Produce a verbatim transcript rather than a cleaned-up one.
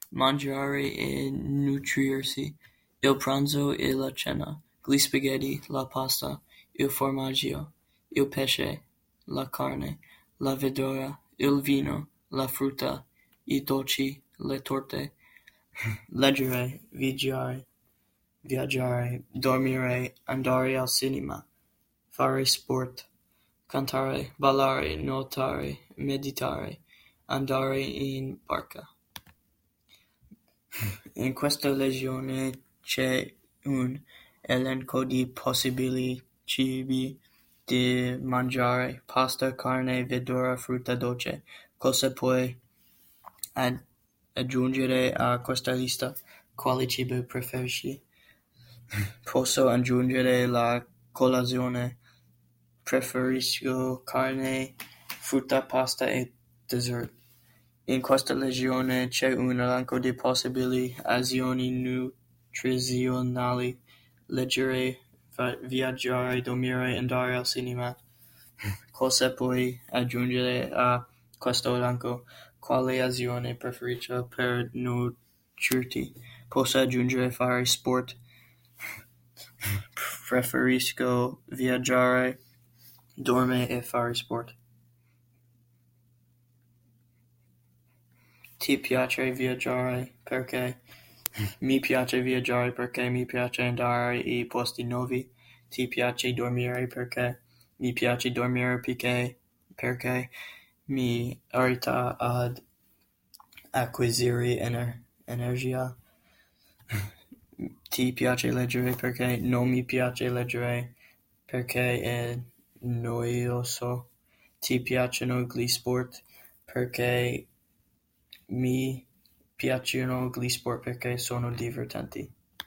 mangiare e nutrirsi, il pranzo e la cena, gli spaghetti, la pasta, il formaggio, il pesce, la carne, la verdura, il vino, la frutta, i dolci, le torte, leggere, viaggiare, viaggiare, dormire, andare al cinema, fare sport, cantare, ballare, nuotare, meditare, andare in barca. In questa legione c'è un elenco di possibili cibi da mangiare: pasta, carne, verdura, frutta, dolce. Cosa puoi ad- aggiungere a questa lista? Quale cibo preferisci? Posso aggiungere la colazione. Preferisco carne, frutta, pasta e dessert. In questa legione c'è un elenco di possibili azioni nutrizionali: leggere, va- viaggiare, dormire, andare al cinema. Cosa puoi aggiungere a questo elenco? Quale azione preferisci per nutrirti? Posso aggiungere fare sport. Preferisco viaggiare, dormire e fare sport. Ti piace viaggiare? Perché? Mi piace viaggiare perché mi piace andare in posti nuovi. Ti piace dormire perché? Mi piace dormire perché, perché mi aiuta ad acquisire ener- energia. Ti piace leggere perché? Non mi piace leggere perché è noioso. Ti piacciono gli sport? Perché mi piacciono gli sport perché sono divertenti.